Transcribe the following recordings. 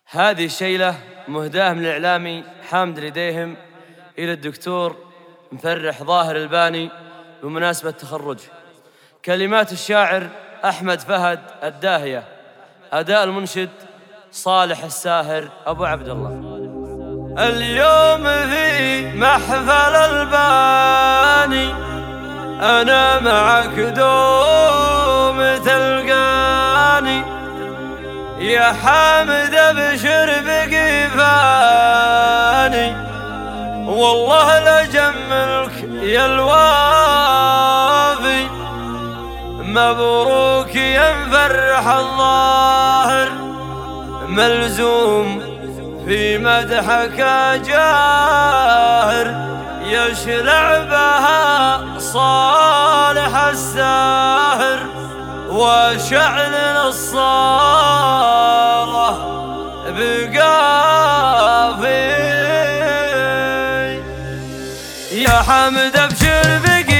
هذه الشيلة مهداة من الإعلامي حامد الرديهم إلى الدكتور مفرح ظاهر الباني بمناسبة تخرجه. كلمات الشاعر أحمد فهد الداهية، أداء المنشد صالح الساهر أبو عبد الله. اليوم في محفل الباني أنا معك دوم تلقاني، يا حامد أبشر بقفاني والله لجملك يا الوافي، مبروك يا مفرح الظاهر، ملزوم في مدحك جاهر، يشلع بها صالح الساهر وشعل الصالح بقافي. يا حمد ابشر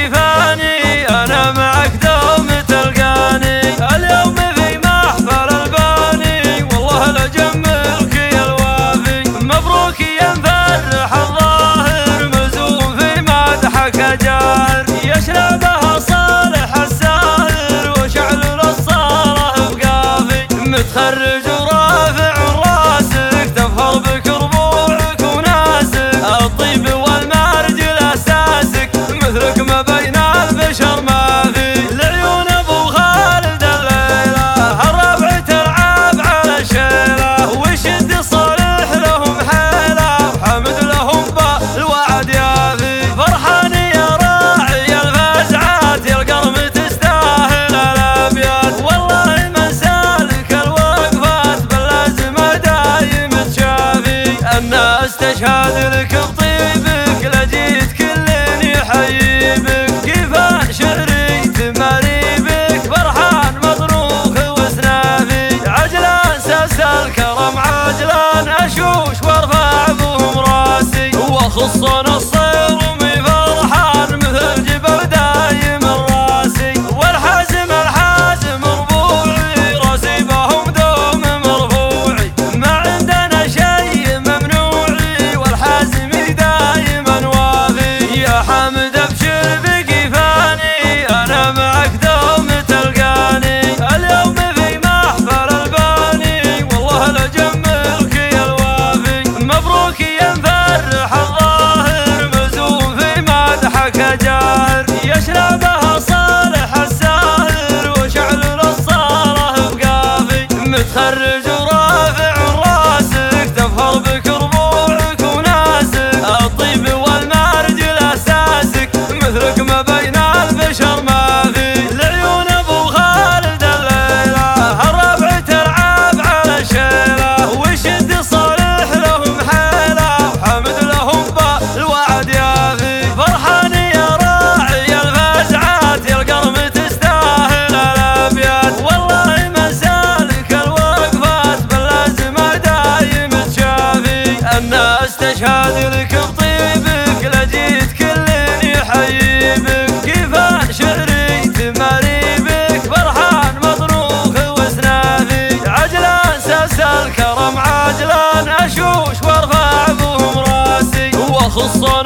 بقفاني أنا معك دوم تلقاني، اليوم في محفل الباني والله لجملك يا الوافي، مبروك يا مفرح الظاهر، ملزوم في مدحك جاهر، يشلع بها صالح الساهر وشعل الصالح بقافي، متخرج ورافع راسك تفخر بك ربوعك وناسك، الطيب والمرج لاساسك مثلك ما بين البشر ما في، لعيون ابو خالد الليله الربع تلعب على الشيله، وشد صالح لهم حيله وحمد لهم بالوعد يافي، فرحان يا راعي الفزعات يا القرم تستاهل الابيات، والله ما سالك الوقفات باللازمه دايم تشافي، الناس تشهد لك بطيبك لجيت كل يحيي بك، كفا شعري تماري بك فرحان مطروخ وسنافي، عجلان ساس الكرم عجلان اشوش وارفع بهم راسي، وخصنا الصير ومي فرحان مثل جبل دايم الراسي، والحازم الحازم ربوعي راسي بهم دوم مرفوعي، ما عندنا شيء ممنوعي والحازم دايما وافي، يا حامد ابشر بقفاني أنا معك دوم تلقاني، اليوم في محفل الباني والله لجملك يا الوافي، مبروك يا مفرح الظاهر، ملزوم في مدحك جاهر، يشلع بها صالح الساهر وشعل الصالح بقافي، متخرج ورافع راسك تفخر بك ربوعك وناسك، الطيب والمرج لاساسك مثلك ما بين البشر ما في، لعيون ابو خالد الليله الربع تلعب على الشيله، وشد صالح لهم حيله وحمد لهم بالوعد يافي، فرحان يا راعي الفزعات يا القرم تستاهل الابيات، والله ما سالك الوقفات باللازمه دايم تشافي، الناس تشهد لك بطيبك لجيت كل يحيي بك، كفا شعري تماري بك فرحان مطروخ وسنافي، عجلان ساس الكرم عجلان اشوش وارفع بهم راسي، وخصنا